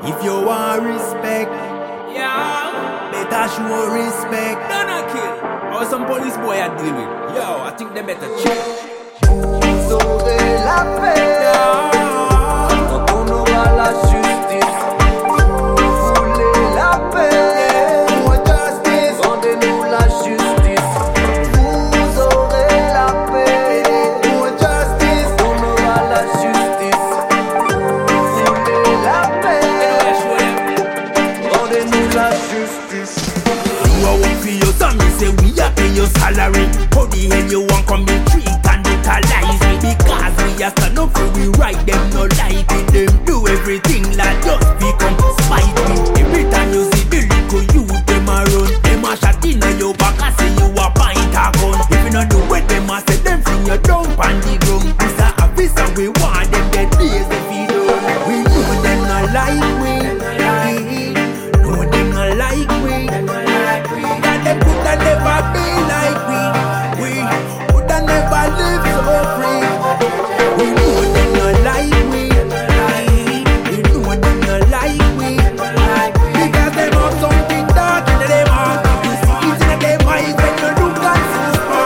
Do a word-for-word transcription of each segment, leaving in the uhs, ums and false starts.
If you want respect, Yeah, better show respect. Donna kill. Or some police boy I deal with. Yo, I think they better chill. Vous aurez la paix quand on aura la justice. Vous voulez la paix, justice. Rendez-nous la justice. Vous aurez la paix, justice. On aura la justice. Vous voulez la paix, rendez-nous la justice. You are work for your son, you say we are pay your salary. How the hell you want come in treat and brutalize me? Because we are stand up for we right, them no like it. Them do everything like just become spite me. Every time you see the little youth, them a run. Them a shot in your back and say you a pint a gun. If you not do it, them a say them fling you down on the ground. This a officer we want them dead days if you don't. We know them not like we. Know them not like we. That them coulda never be like we. We coulda never live so free. We know them not like we. We know them not like we. Because them have something dark in them heart. You see it in them eyes when you look at super.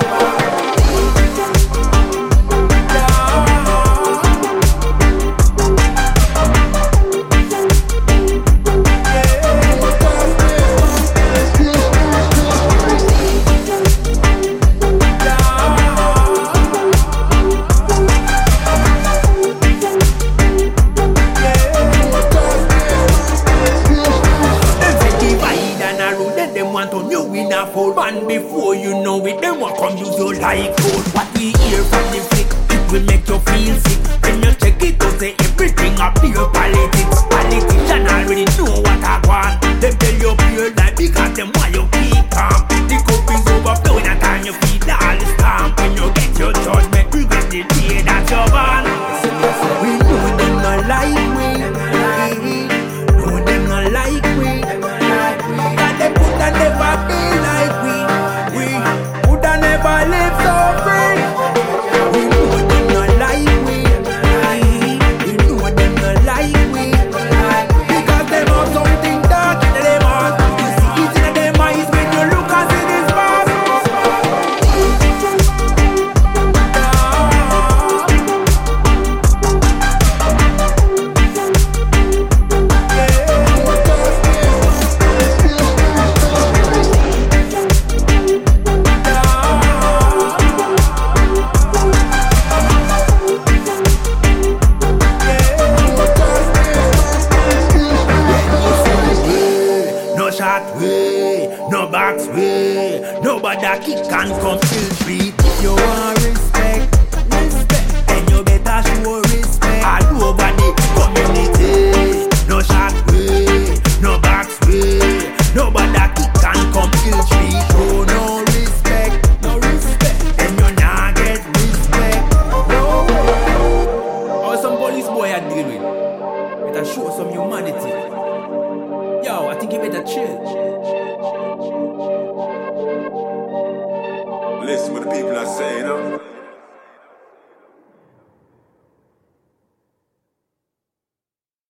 Want to know we not fold man before you know it. Them want come use your like code. What we hear from the flick, it will make you feel sick. When you check it out, say everything up pure politics. Politician already know what I want. Them tell you pure life because them want you keep calm. The cup is overflowing and time you feel all is calm. When you get your judgment, regret the day that you're born. We know them not like we. Know them not like we. Them coulda never be like we. We coulda never live so free. We know them not like we. We know them not like we. Because them have something dark in them heart. You see it in them eyes when you look and see this past. No shot way, no box way, nobody kick and come feel treat. If you want respect, respect, Then you better show respect all over the community. No shot way, no box way, nobody kick and come feel treat. show no respect, no respect, Then you not get respect, no way. or some police boy I deal with. Better show some humanity. Yo, I think you better chill. Listen what the people are saying, huh?